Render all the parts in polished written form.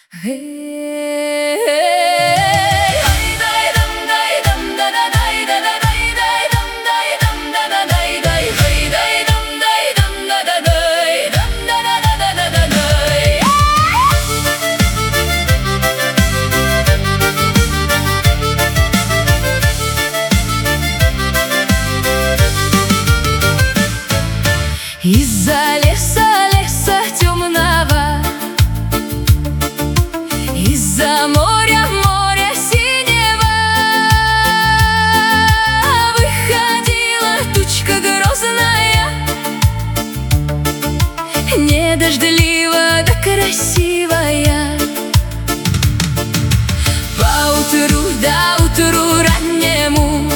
Из-за леса, леса темного, из-за моря, моря синего выходила тучка грозная, недождливо да красивая. Поутру да утру раннему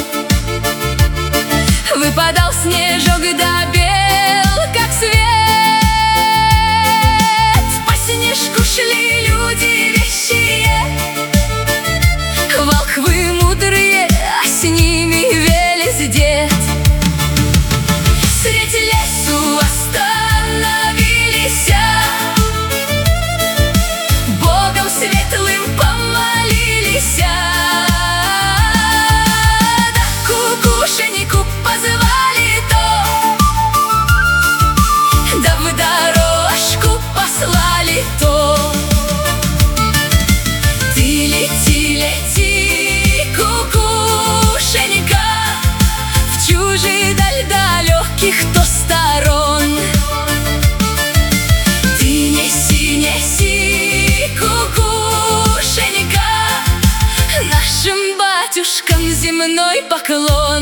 выпадал снежок да бел, как свет. По снежку шли люди вещие, волхвы мудрые, а с ними Велес дед. Средь лесу остановились, Богом светлым помолились, да кукушеньку позвали то, да в дорожку послали то. Ты лети, лети, кукушенька, в чужие даль далеких то сторон. Ты неси, неси, кукушенька, нашим батюшкам земной поклон.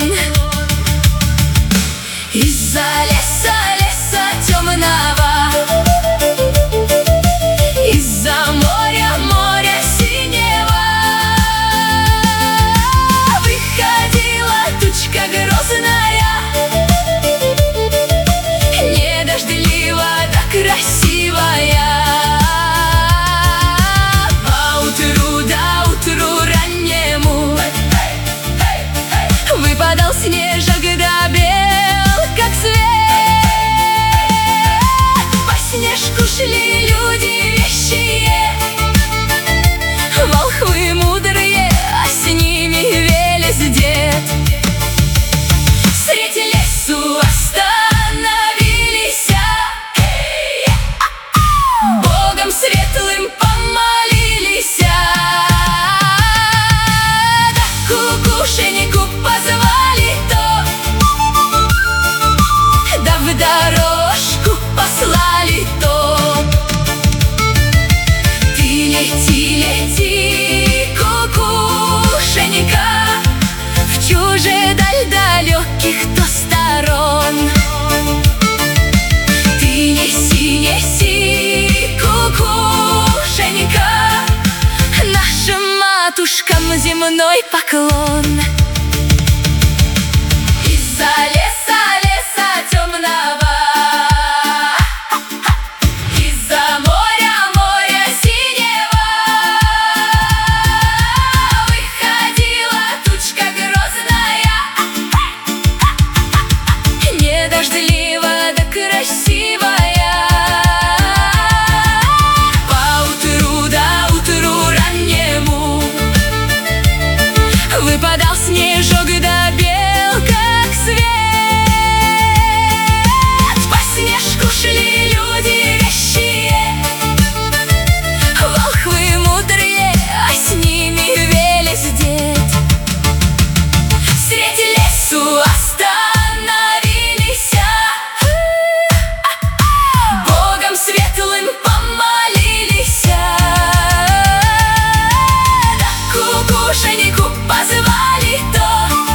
Из-за леса, леса темного, из-за моря, моря синего выходила тучка грозная, недождливо да красивая. Поутру да утру раннему выпадал снежок да бел, как свет. По снежку шли люди вещие, волхвы мудрые, а с ними Велес дед. Средь лесу остановились, Богом светлым помолились, да кукушеньку позвали то, да в дорожку послали то. Ты лети, лети, кукушенька, в чужие даль далеких то сторон. Ты неси, неси, кукушенька, нашим матушкам земной поклон. Из-за леса, леса темного, из-за моря, моря синего выходила тучка грозная, недождливо да красивая. Поутру да утру раннему выпадал снежок да бел, как свет. По снежку шли люди вещие, волхвы мудрые, а с ними Велес дед. Средь лесу остановились, Богом светлым помолились, да кукушеньку позвали то,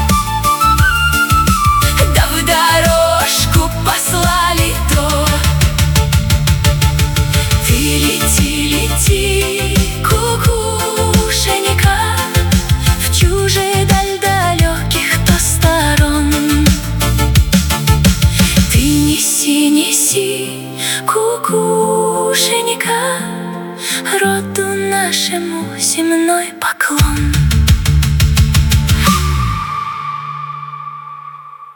да в дорожку послали то. Ты лети, лети, кукушенька, в чужие даль далеких то сторон. Ты неси, неси, кукушенька, роду нашему земной поклон.